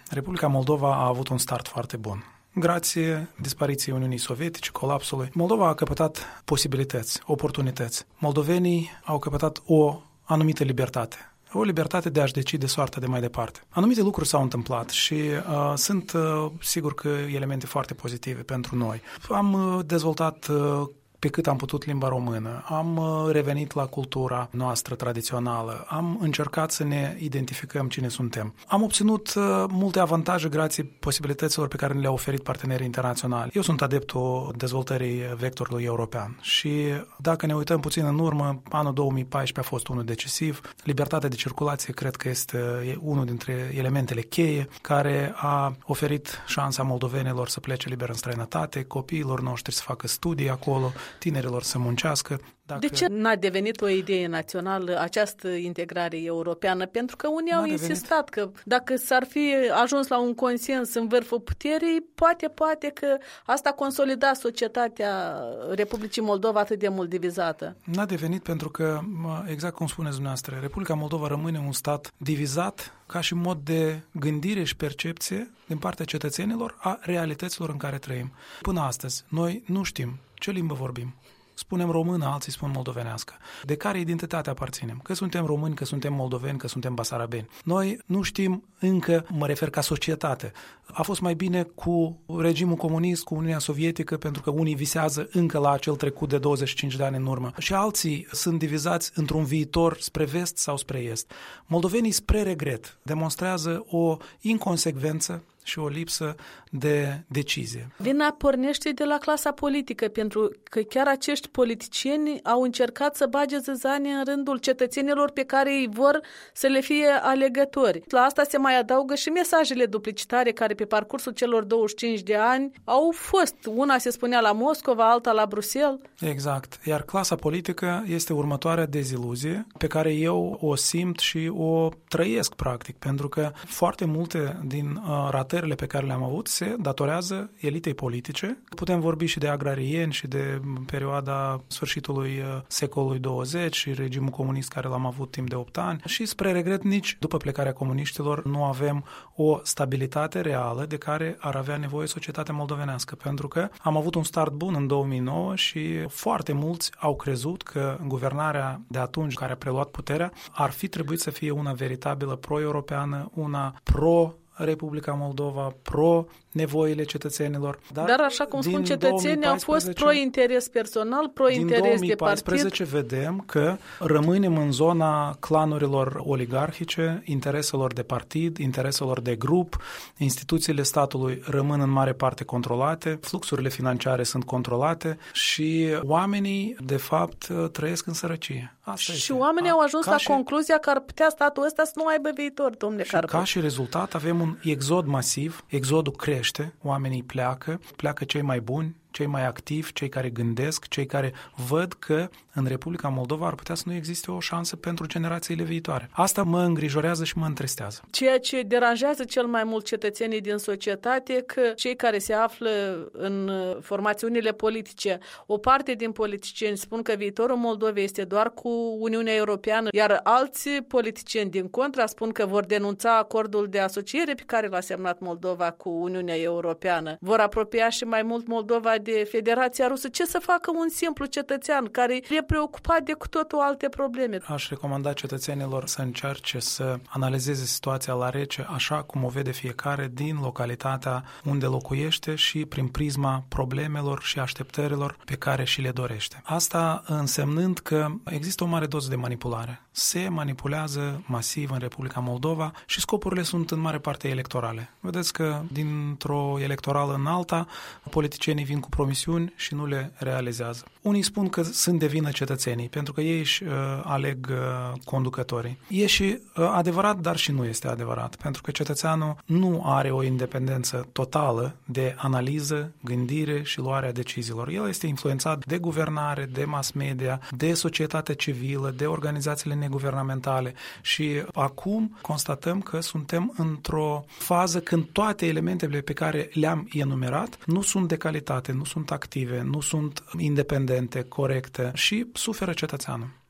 Republica Moldova a avut un start foarte bun. Grație dispariției Uniunii Sovietice, colapsului, Moldova a căpătat posibilități, oportunități. Moldovenii au căpătat o anumită libertate. O libertate de a-și decide soarta de mai departe. Anumite lucruri s-au întâmplat și sunt sigur că elemente foarte pozitive pentru noi. Am dezvoltat pe cât am putut limba română, am revenit la cultura noastră tradițională, am încercat să ne identificăm cine suntem. Am obținut multe avantaje grație posibilităților pe care le-au oferit partenerii internaționali. Eu sunt adeptul dezvoltării vectorului european și dacă ne uităm puțin în urmă, anul 2014 a fost unul decisiv. Libertatea de circulație cred că este unul dintre elementele cheie care a oferit șansa moldovenilor să plece liber în străinătate, copiilor noștri să facă studii acolo, tinerilor să muncească. De ce n-a devenit o idee națională această integrare europeană? Pentru că unii au insistat că dacă s-ar fi ajuns la un consens în vârful puterii, poate că asta consolida societatea Republicii Moldova atât de mult divizată. N-a devenit pentru că, exact cum spuneți dumneavoastră, Republica Moldova rămâne un stat divizat ca și mod de gândire și percepție din partea cetățenilor a realităților în care trăim. Până astăzi, noi nu știm ce limbă vorbim. Spunem română, alții spun moldovenească. De care identitate aparținem? Că suntem români, că suntem moldoveni, că suntem basarabeni. Noi nu știm încă, mă refer ca societate. A fost mai bine cu regimul comunist, cu Uniunea Sovietică, pentru că unii visează încă la acel trecut de 25 de ani în urmă. Și alții sunt divizați într-un viitor spre vest sau spre est. Moldovenii, spre regret, demonstrează o inconsecvență și o lipsă de decizie. Vina pornește de la clasa politică, pentru că chiar acești politicieni au încercat să bage zăzanie în rândul cetățenilor pe care îi vor să le fie alegători. La asta se mai adaugă și mesajele duplicitare care pe parcursul celor 25 de ani au fost. Una se spunea la Moscova, alta la Bruxelles. Exact. Iar clasa politică este următoarea deziluzie pe care eu o simt și o trăiesc practic, pentru că foarte multe din ratările pe care le-am avut se datorează elitei politice. Putem vorbi și de agrarieni și de perioada sfârșitului secolului 20 și regimul comunist care l-am avut timp de 8 ani și spre regret nici după plecarea comuniștilor nu avem o stabilitate reală de care ar avea nevoie societatea moldovenească, pentru că am avut un start bun în 2009 și foarte mulți au crezut că guvernarea de atunci care a preluat puterea ar fi trebuit să fie una veritabilă pro-europeană, una pro-Republica Moldova, pro-nevoile cetățenilor. Dar așa cum spun, cetățenii au fost pro-interes personal, pro-interes de partid. Din 2014 vedem că rămânem în zona clanurilor oligarhice, intereselor de partid, intereselor de grup, instituțiile statului rămân în mare parte controlate, fluxurile financiare sunt controlate și oamenii, de fapt, trăiesc în sărăcie. Și oamenii au ajuns la concluzia că ar putea statul ăsta să nu aibă viitor, domnule Carpo. Ca și rezultat avem un exod masiv, exodul crește, oamenii pleacă cei mai buni, cei mai activi, cei care gândesc, cei care văd că în Republica Moldova ar putea să nu existe o șansă pentru generațiile viitoare. Asta mă îngrijorează și mă întristează. Ceea ce deranjează cel mai mult cetățenii din societate, că cei care se află în formațiunile politice, o parte din politicieni spun că viitorul Moldovei este doar cu Uniunea Europeană, iar alți politicieni din contra spun că vor denunța acordul de asociere pe care l-a semnat Moldova cu Uniunea Europeană. Vor apropia și mai mult Moldova de Federația Rusă. Ce să facă un simplu cetățean care e preocupat de cu totul alte probleme? Aș recomanda cetățenilor să încerce să analizeze situația la rece așa cum o vede fiecare din localitatea unde locuiește și prin prisma problemelor și așteptărilor pe care și le dorește. Asta însemnând că există o mare doză de manipulare. Se manipulează masiv în Republica Moldova și scopurile sunt în mare parte electorale. Vedeți că dintr-o electorală în alta, politicienii vin cu promisiuni și nu le realizează. Unii spun că sunt de vină cetățenii, pentru că ei își aleg conducătorii. E și adevărat, dar și nu este adevărat, pentru că cetățeanul nu are o independență totală de analiză, gândire și luarea deciziilor. El este influențat de guvernare, de mass media, de societatea civilă, de organizațiile neguvernamentale și acum constatăm că suntem într-o fază când toate elementele pe care le-am enumerat nu sunt de calitate, nu sunt active, nu sunt independente, corecte și suferă cetățeanul.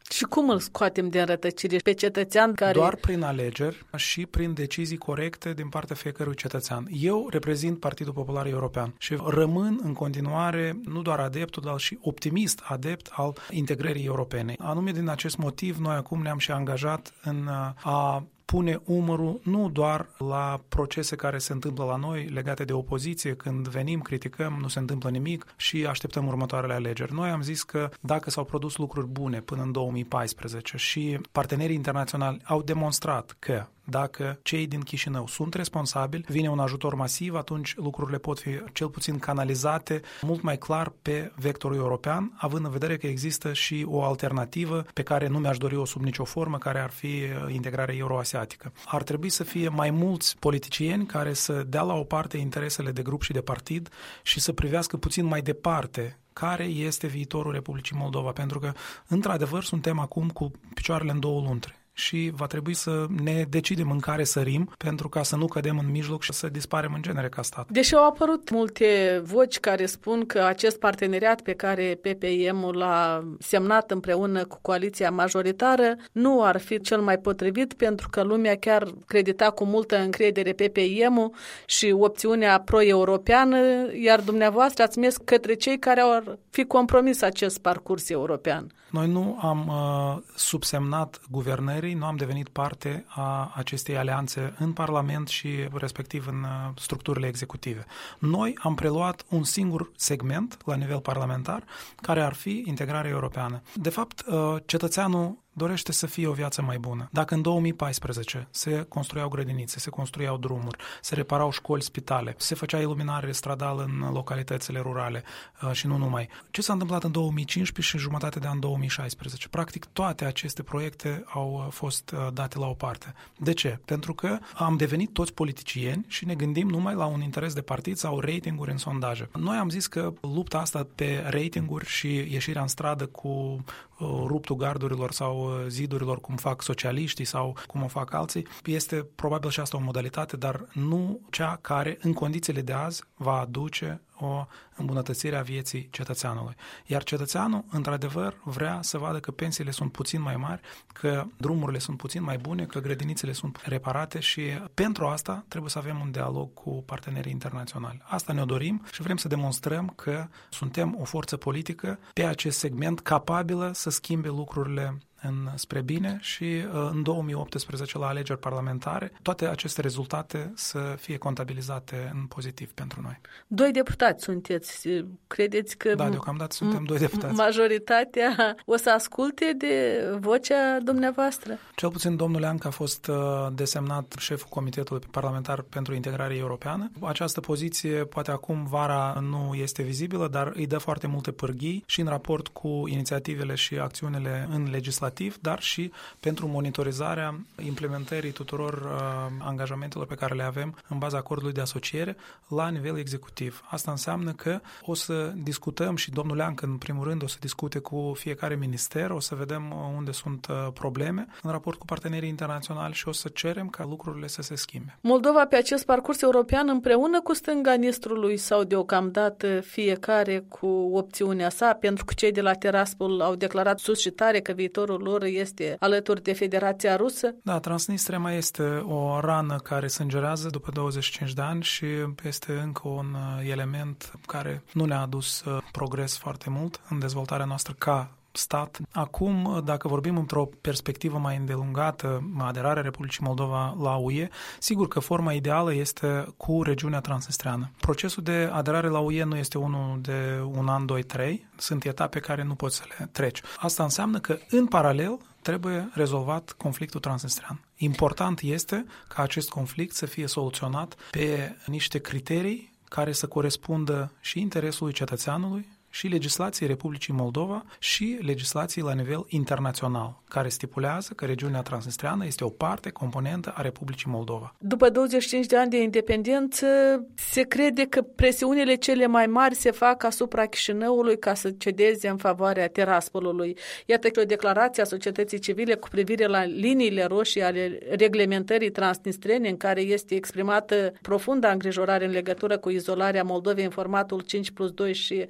Și cum îl scoatem din rătăcire pe cetățean care... Doar prin alegeri și prin decizii corecte din partea fiecărui cetățean. Eu reprezint Partidul Popular European și rămân în continuare nu doar adeptul, dar și optimist adept al integrării europene. Anume din acest motiv, noi acum ne-am și angajat în a pune umărul nu doar la procese care se întâmplă la noi legate de opoziție, când venim, criticăm, nu se întâmplă nimic și așteptăm următoarele alegeri. Noi am zis că dacă s-au produs lucruri bune până în 2014 și partenerii internaționali au demonstrat că dacă cei din Chișinău sunt responsabili, vine un ajutor masiv, atunci lucrurile pot fi cel puțin canalizate mult mai clar pe vectorul european, având în vedere că există și o alternativă pe care nu mi-aș dori-o sub nicio formă, care ar fi integrarea euroasiatică. Ar trebui să fie mai mulți politicieni care să dea la o parte interesele de grup și de partid și să privească puțin mai departe care este viitorul Republicii Moldova, pentru că, într-adevăr, suntem acum cu picioarele în două luntre. Și va trebui să ne decidem în care sărim pentru ca să nu cădem în mijloc și să disparem în genere ca stat. Deși au apărut multe voci care spun că acest parteneriat pe care PPM-ul l-a semnat împreună cu coaliția majoritară nu ar fi cel mai potrivit, pentru că lumea chiar credita cu multă încredere PPM-ul și opțiunea pro-europeană, iar dumneavoastră ați mers către cei care au fi compromis acest parcurs european. Noi nu am subsemnat guvernării, nu am devenit parte a acestei alianțe în Parlament și respectiv în structurile executive. Noi am preluat un singur segment la nivel parlamentar care ar fi integrarea europeană. De fapt, cetățeanul dorește să fie o viață mai bună. Dacă în 2014 se construiau grădinițe, se construiau drumuri, se reparau școli, spitale, se făcea iluminare stradală în localitățile rurale și nu numai. Ce s-a întâmplat în 2015 și jumătate de an 2016? Practic toate aceste proiecte au fost date la o parte. De ce? Pentru că am devenit toți politicieni și ne gândim numai la un interes de partid sau ratinguri în sondaje. Noi am zis că lupta asta pe ratinguri și ieșirea în stradă cu ruptul gardurilor sau zidurilor, cum fac socialiștii sau cum o fac alții, este probabil și asta o modalitate, dar nu cea care, în condițiile de azi, va aduce o îmbunătățire a vieții cetățeanului. Iar cetățeanul, într-adevăr, vrea să vadă că pensiile sunt puțin mai mari, că drumurile sunt puțin mai bune, că grădinițele sunt reparate și pentru asta trebuie să avem un dialog cu partenerii internaționali. Asta ne-o dorim și vrem să demonstrăm că suntem o forță politică pe acest segment capabilă să schimbe lucrurile spre bine și în 2018 la alegeri parlamentare toate aceste rezultate să fie contabilizate în pozitiv pentru noi. 2 deputați sunteți. Credeți că da, deocamdată suntem 2 deputați. Majoritatea o să asculte de vocea dumneavoastră? Cel puțin domnul Leancă a fost desemnat șeful Comitetului Parlamentar pentru Integrare Europeană. Această poziție poate acum vara nu este vizibilă, dar îi dă foarte multe pârghii și în raport cu inițiativele și acțiunile în legislativ, dar și pentru monitorizarea implementării tuturor angajamentelor pe care le avem în baza acordului de asociere la nivel executiv. Asta înseamnă că o să discutăm și domnul Leancă, în primul rând, o să discute cu fiecare minister, o să vedem unde sunt probleme în raport cu partenerii internaționali și o să cerem ca lucrurile să se schimbe. Moldova pe acest parcurs european împreună cu stânga Nistrului sau deocamdată fiecare cu opțiunea sa, pentru că cei de la Tiraspol au declarat sus și tare că viitorul lor este alături de Federația Rusă? Da, Transnistria mai este o rană care sângerează după 25 de ani și este încă un element care nu ne-a adus progres foarte mult în dezvoltarea noastră ca stat. Acum, dacă vorbim într-o perspectivă mai îndelungată, aderarea Republicii Moldova la UE, sigur că forma ideală este cu regiunea transnistreană. Procesul de aderare la UE nu este unul de un an, 2, 3, sunt etape care nu poți să le treci. Asta înseamnă că, în paralel, trebuie rezolvat conflictul transnistrean. Important este ca acest conflict să fie soluționat pe niște criterii care să corespundă și interesului cetățeanului, și legislației Republicii Moldova și legislației la nivel internațional, care stipulează că regiunea transnistreană este o parte componentă a Republicii Moldova. După 25 de ani de independență, se crede că presiunile cele mai mari se fac asupra Chișinăului ca să cedeze în favoarea Tiraspolului. Iată că o declarație a societății civile cu privire la liniile roșii ale reglementării transnistrene, în care este exprimată profundă îngrijorare în legătură cu izolarea Moldovei în formatul 5+2 și multiplicarea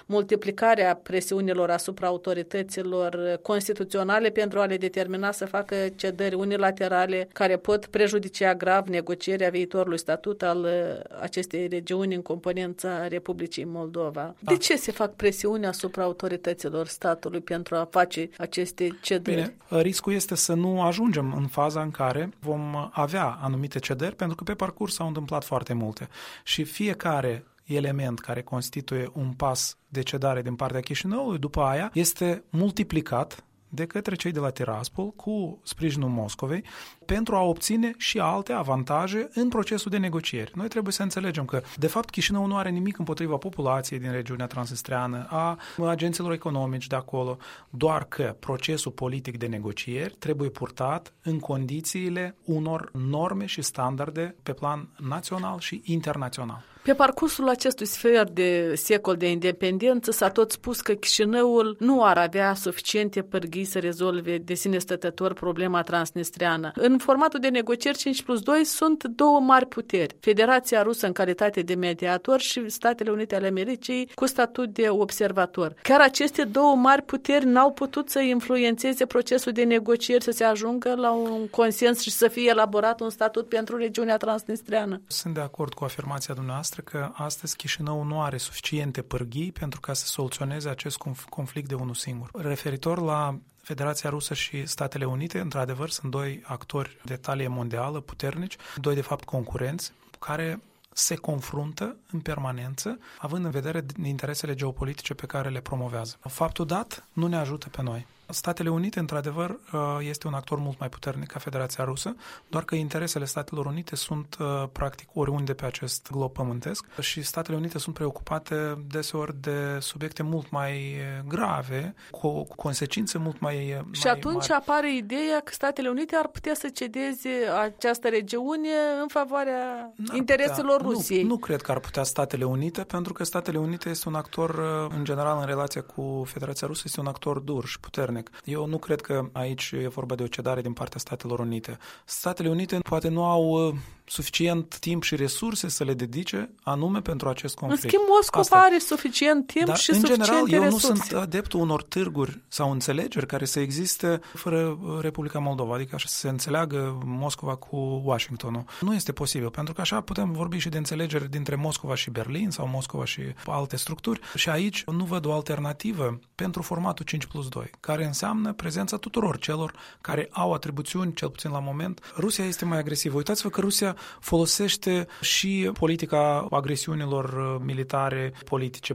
aplicarea presiunilor asupra autorităților constituționale pentru a le determina să facă cedări unilaterale care pot prejudicia grav negocierea viitorului statut al acestei regiuni în componența Republicii Moldova. De ce se fac presiuni asupra autorităților statului pentru a face aceste cedări? Bine, riscul este să nu ajungem în faza în care vom avea anumite cedări, pentru că pe parcurs s-au întâmplat foarte multe. Și fiecare element care constituie un pas de cedare din partea Chișinăului, după aia, este multiplicat de către cei de la Tiraspol cu sprijinul Moscovei pentru a obține și alte avantaje în procesul de negocieri. Noi trebuie să înțelegem că, de fapt, Chișinăul nu are nimic împotriva populației din regiunea transnistreană, a agenților economici de acolo, doar că procesul politic de negocieri trebuie purtat în condițiile unor norme și standarde pe plan național și internațional. Pe parcursul acestui sfert de secol de independență s-a tot spus că Chișinăul nu ar avea suficiente pârghii să rezolve de sine stătător problema transnistreană. În formatul de negocieri 5+2 sunt două mari puteri, Federația Rusă în calitate de mediator și Statele Unite ale Americii cu statut de observator. Chiar aceste două mari puteri n-au putut să influențeze procesul de negocieri, să se ajungă la un consens și să fie elaborat un statut pentru regiunea transnistreană. Sunt de acord cu afirmația dumneavoastră că astăzi Chișinăul nu are suficiente pârghii pentru ca să soluționeze acest conflict de unul singur. Referitor la Federația Rusă și Statele Unite, într-adevăr, sunt doi actori de talie mondială puternici, doi de fapt concurenți, care se confruntă în permanență, având în vedere interesele geopolitice pe care le promovează. Faptul dat nu ne ajută pe noi. Statele Unite, într-adevăr, este un actor mult mai puternic ca Federația Rusă, doar că interesele Statelor Unite sunt practic oriunde pe acest glob pământesc și Statele Unite sunt preocupate deseori de subiecte mult mai grave, cu consecințe mult mai Și atunci mari. apare ideea că Statele Unite ar putea să cedeze această regiune în favoarea intereselor Rusiei. Nu cred că ar putea Statele Unite, pentru că Statele Unite este un actor, în general, în relația cu Federația Rusă, este un actor dur și puternic. Eu nu cred că aici e vorba de o cedare din partea Statelor Unite. Statele Unite poate nu au suficient timp și resurse să le dedice anume pentru acest conflict. În schimb, Moscova are suficient timp și suficiente resurse. În general, eu nu sunt adeptul unor târguri sau înțelegeri care să existe fără Republica Moldova, adică așa să se înțeleagă Moscova cu Washingtonul. Nu este posibil, pentru că așa putem vorbi și de înțelegeri dintre Moscova și Berlin sau Moscova și alte structuri și aici nu văd o alternativă pentru formatul 5+2, care înseamnă prezența tuturor celor care au atribuțiuni, cel puțin la moment. Rusia este mai agresivă. Uitați-vă că Rusia folosește și politica agresiunilor militare, politice,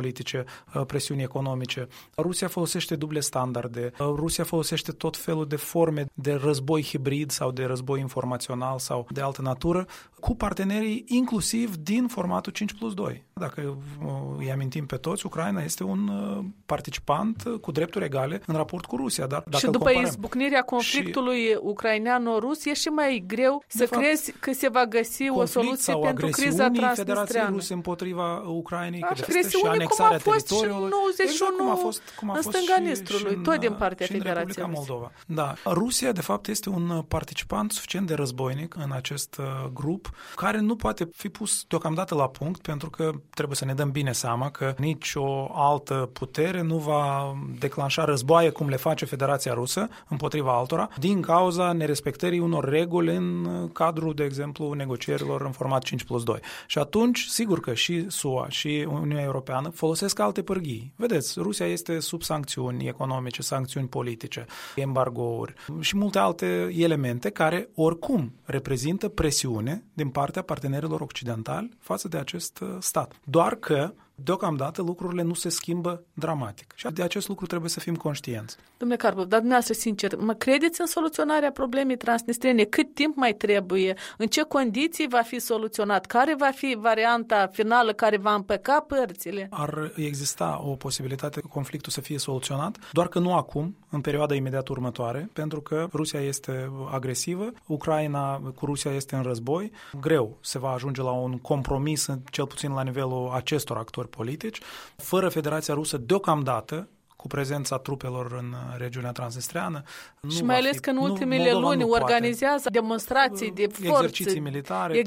presiuni economice. Rusia folosește duble standarde. Rusia folosește tot felul de forme de război hibrid sau de război informațional sau de altă natură cu partenerii inclusiv din formatul 5+2. Dacă îi amintim pe toți, Ucraina este un participant cu drepturi egale în raport cu Rusia. Dar dacă și după izbucnirea conflictului ucrainiano-rus e și mai greu să crezi că se va găsi o soluție pentru criza transnistreană. Federației Ruse împotriva Ucrainei, că și anexarea teritoriului. Cum a fost în stânga Nistrului, tot din partea Federației Moldova. Da. Rusia, de fapt, este un participant suficient de războinic în acest grup, care nu poate fi pus deocamdată la punct, pentru că trebuie să ne dăm bine seama că nici o altă putere nu va declanșa războaie cum le face Federația Rusă împotriva altora, din cauza nerespectării unor reguli în cadrul, de exemplu, negocierilor în format 5+2. Și atunci, sigur că și SUA și Uniunea Europeană folosesc alte pârghii. Vedeți, Rusia este sub sancțiuni economice, sancțiuni politice, embargouri și multe alte elemente care oricum reprezintă presiune din partea partenerilor occidentali față de acest stat. Doar că deocamdată lucrurile nu se schimbă dramatic. Și de acest lucru trebuie să fim conștienți. Domnule Karpov, dar dumneavoastră, sincer, mă credeți în soluționarea problemei transnistrene? Cât timp mai trebuie? În ce condiții va fi soluționat? Care va fi varianta finală care va împăca părțile? Ar exista o posibilitate ca conflictul să fie soluționat, doar că nu acum, în perioada imediat următoare, pentru că Rusia este agresivă, Ucraina cu Rusia este în război, greu se va ajunge la un compromis, cel puțin la nivelul acestor actori politici. Fără Federația Rusă, deocamdată, cu prezența trupelor în regiunea transnistreană. Și mai ales că în ultimele luni organizează demonstrații de forță. Exerciții militare.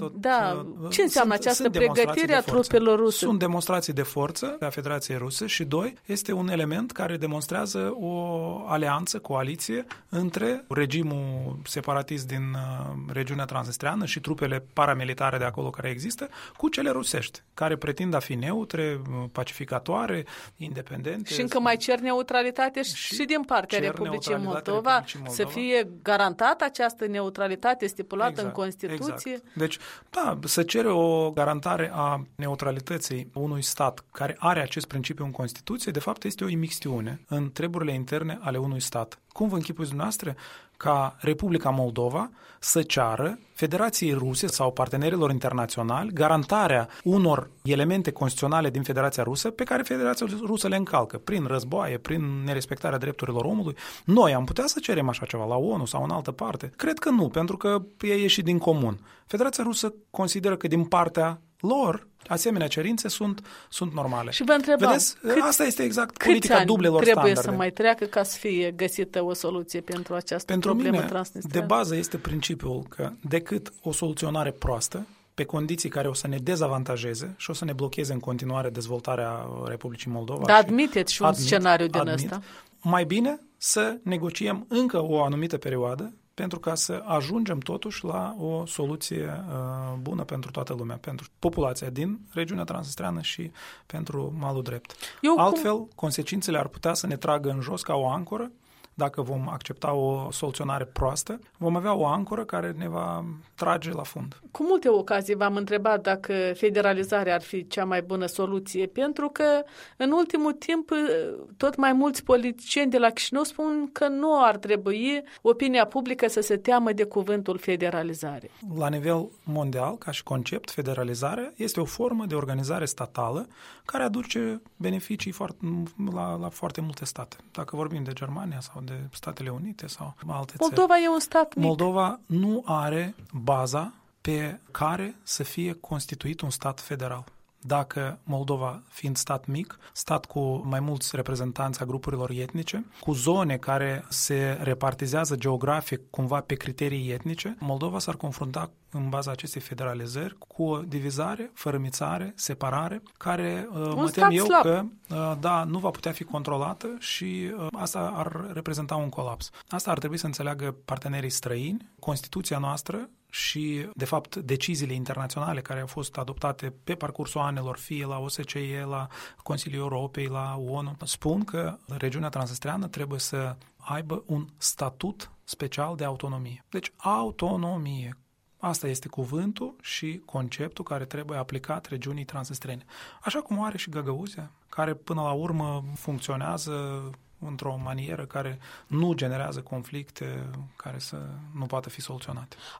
Ce înseamnă această pregătire a trupelor ruse? Sunt demonstrații de forță a Federației Ruse și, doi, este un element care demonstrează o alianță, coaliție între regimul separatist din regiunea transnistreană și trupele paramilitare de acolo care există, cu cele rusești, care pretind a fi neutre, pacificatoare, independente. Și încă mai cer neutralitate și din partea Republicii Moldova, să fie garantată această neutralitate stipulată în Constituție. Exact. Deci, să cere o garantare a neutralității unui stat care are acest principiu în Constituție, de fapt este o imixtiune în treburile interne ale unui stat. Cum vă închipuiți dumneavoastră ca Republica Moldova să ceară Federației Ruse sau partenerilor internaționali garantarea unor elemente constituționale din Federația Rusă pe care Federația Rusă le încalcă prin războaie, prin nerespectarea drepturilor omului? Noi am putea să cerem așa ceva la ONU sau în altă parte? Cred că nu, pentru că e ieșit din comun. Federația Rusă consideră că din partea lor asemenea cerințe sunt normale. Și vă întrebam, asta este exact politica dublelor standarde. Trebuie să mai treacă ca să fie găsită o soluție pentru această problemă transnistreană? De bază este principiul că decât o soluționare proastă, pe condiții care o să ne dezavantajeze și o să ne blocheze în continuare dezvoltarea Republicii Moldova. Dar admiteți și un scenariu din ăsta. Mai bine să negociem încă o anumită perioadă pentru ca să ajungem totuși la o soluție bună pentru toată lumea, pentru populația din regiunea transnistreană și pentru malul drept. Altfel, consecințele ar putea să ne tragă în jos ca o ancoră. Dacă vom accepta o soluționare proastă, vom avea o ancoră care ne va trage la fund. Cu multe ocazii v-am întrebat dacă federalizarea ar fi cea mai bună soluție, pentru că în ultimul timp tot mai mulți politicieni de la Chișinău spun că nu ar trebui opinia publică să se teamă de cuvântul federalizare. La nivel mondial, ca și concept, federalizarea este o formă de organizare statală care aduce beneficii la foarte multe state. Dacă vorbim de Germania sau de Statele Unite sau alte țări. Moldova e un stat mic. Moldova nu are baza pe care să fie constituit un stat federal. Dacă Moldova, fiind stat mic, stat cu mai mulți reprezentanți a grupurilor etnice, cu zone care se repartizează geografic cumva pe criterii etnice, Moldova s-ar confrunta în baza acestei federalizări cu o divizare, fărâmițare, separare, care mă tem eu că nu va putea fi controlată și asta ar reprezenta un colaps. Asta ar trebui să înțeleagă partenerii străini, Constituția noastră și, de fapt, deciziile internaționale care au fost adoptate pe parcursul anilor, fie la OSCE, la Consiliul Europei, la ONU, spun că regiunea transnistreană trebuie să aibă un statut special de autonomie. Deci, autonomie. Asta este cuvântul și conceptul care trebuie aplicat regiunii transnistrene. Așa cum o are și Găgăuzia, care până la urmă funcționează într-o manieră care nu generează conflicte care să nu poată fi soluționate.